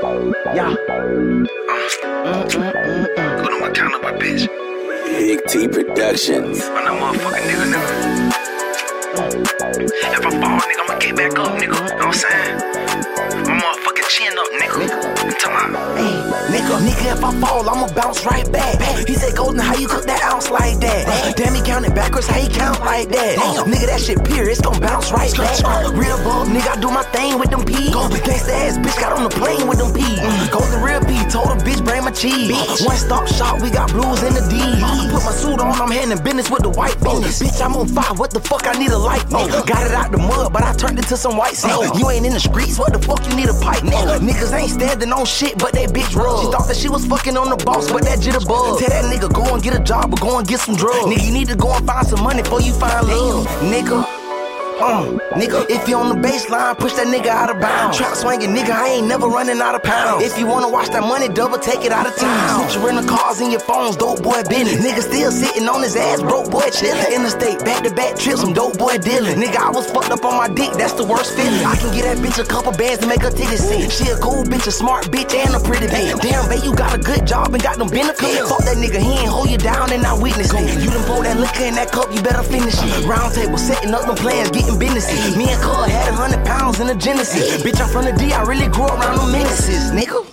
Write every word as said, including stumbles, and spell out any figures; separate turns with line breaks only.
Yeah. Uh,
Put on my counter, my bitch.
Big T Productions.
I'm that motherfucking nigga, nigga. If I fall, nigga, I'ma get back up, nigga. You know what I'm saying? My motherfucking chin up, nigga. I'm talking about.
Hey, nigga, nigga, if I fall, I'ma bounce right back. He said, Golden, how you cook that ounce like that? Damn, he counted backwards, how he count like that? Nigga, that shit pure, it's gon' bounce right back. Real bug, nigga, I do my thing with them peas. Gangsta ass bitch got on the plane with them peas. Golden real P, told a bitch bring my cheese. One stop shop, we got blues in the D. Put my suit on, I'm handling business with the white folks. Bitch, I'm on fire, what the fuck I need a light for? Got it out the mud, but I turned it to some white snow. You ain't in the streets, what the fuck you need a pipe for? Niggas ain't standing on shit, but they bitch rub. She thought that she was fucking on the boss, but that jitterbug. Tell that nigga go and get a job or go and get some drugs. Nigga, you need to go and find some money before you find love. Nigga. Uh, nigga, if you on the baseline, push that nigga out of bounds. Trap swinging, nigga, I ain't never running out of pounds. If you wanna watch that money double, take it out of town. Switch your rental cars in your phones, dope boy business. Nigga still sitting on his ass, broke boy chillin'. Interstate, back-to-back trips, some dope boy dealing. Nigga, I was fucked up on my dick, that's the worst feeling. I can get that bitch a couple bands to make her ticket sick. She a cool bitch, a smart bitch, and a pretty bitch. Damn, babe, you got a good job and got them benefits. Fuck that nigga, he ain't hold you down and I witness it. You done pour that liquor in that cup, you better finish it. Round table, setting up them plans, getting business. Me and Cole had a hundred pounds in a Genesis. Bitch, I'm from the D, I really grew up around them menaces, nigga.